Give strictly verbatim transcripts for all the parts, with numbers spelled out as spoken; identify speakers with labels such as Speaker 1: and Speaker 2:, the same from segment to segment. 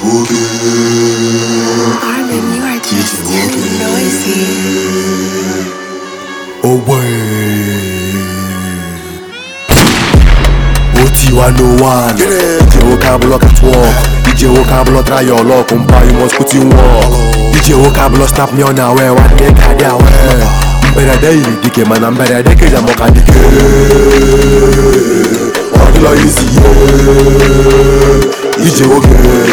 Speaker 1: Armin, you are just too noisy.
Speaker 2: Oh boy, O T one oh one. D J Vocablo at work. D J Vocablo try your luck. Umpa you must put in work. D J Vocablo snap me on a way. One day carry away. Mbere daily dike man. Mbere dike jamoka dike. Odilo easy yeah. D J Vocablo.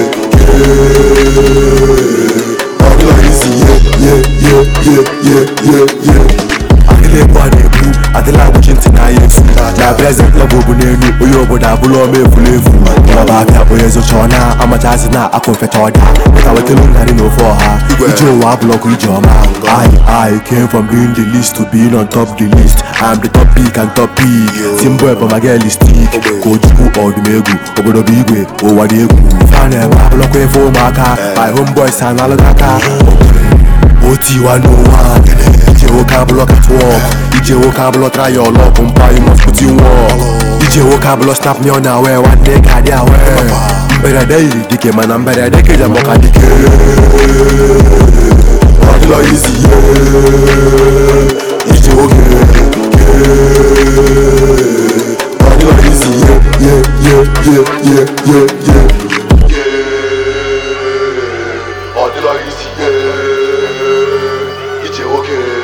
Speaker 2: Odilo easy yeah yeah yeah yeah yeah yeah yeah. Akele body blue. Adela watching tonight. Na present level bunenu. Oyo boda bulo me fulefu. Baba pia boye zo chona. Amachazi na akonfeta oda. But I will tell you that no for her. Ijo wa block ijo ma. I I came from being the least to being on top the list. I'm the top pick and top pick. Simbo but my girl is stick. Kojuku or the megu. Obodo bigwe. O wadegu. Fane ma block we for maka. My homeboy san alagaka. O T one oh one. D J Vocablo at work. D J Vocablo try your luck. Umpa you must put in work. D J Vocablo snap me on a way. One day carry away. Mbere daily dike man. Mbere dike jamoka dike. Odilo easy yeah. D J Vocablo. Odilo easy yeah yeah yeah yeah yeah yeah yeah. Odilo easy yeah. D J Vocablo.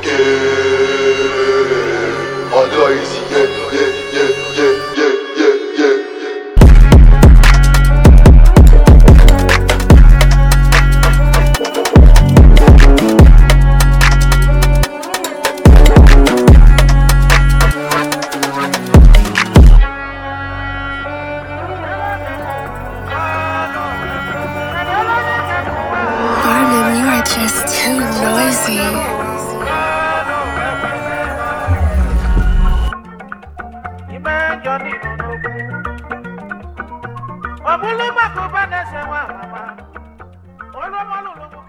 Speaker 2: Odilo easy yeah yeah yeah yeah yeah yeah yeah.
Speaker 1: Armin, you are just too noisy.
Speaker 3: Obulu makuba nese wa mama. Olo malu.